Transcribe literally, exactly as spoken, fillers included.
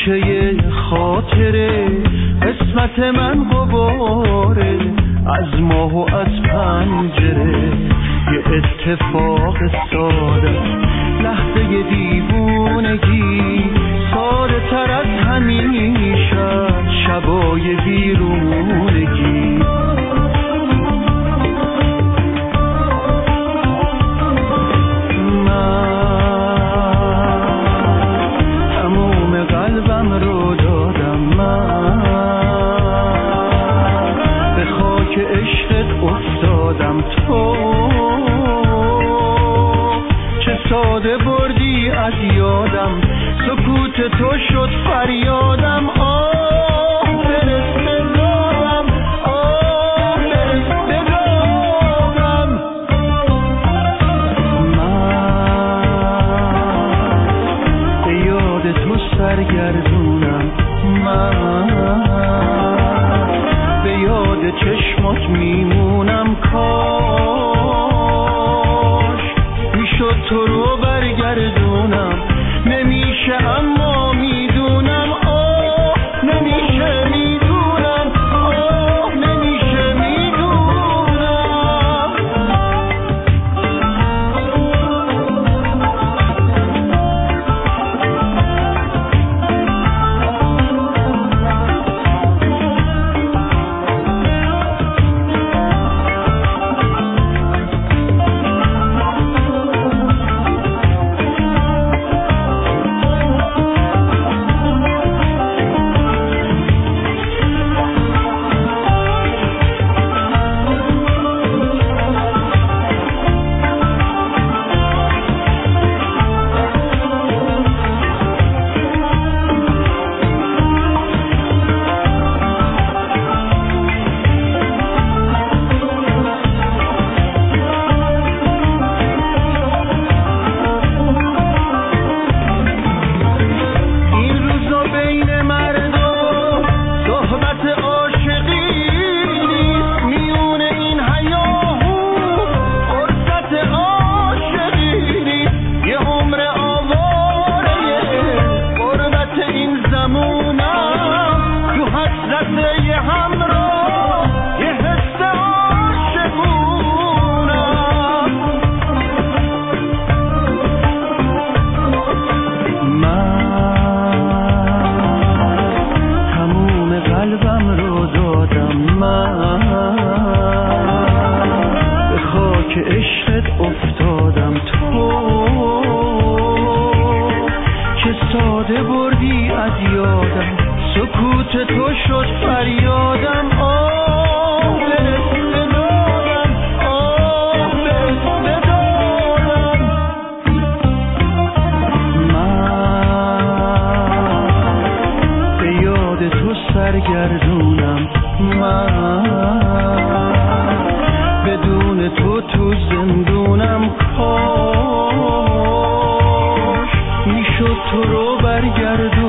گوشه خاطره قسمت من غباره از ماه و از پنجره یه اتفاق ساده لحظه دیوونگی ساده تر از همیشه شبای بیرونگی ساده بردی از یادم سکوت تو شد فریادم آه برس بزارم آه برس بزارم من به یاد تو سرگردونم من به یاد چشمات میمونم کاش میشد تو رو برگردونم نمیشه اما میدونم آه نمیشه میدونم آه نمیشه میدونم ساده بردی از یادم سکوت تو شد فریادم آه برس بدارم آه برس بدارم من به یاد تو سرگردونم من بدون تو تو زندونم کاش میشد تو رو برگردونم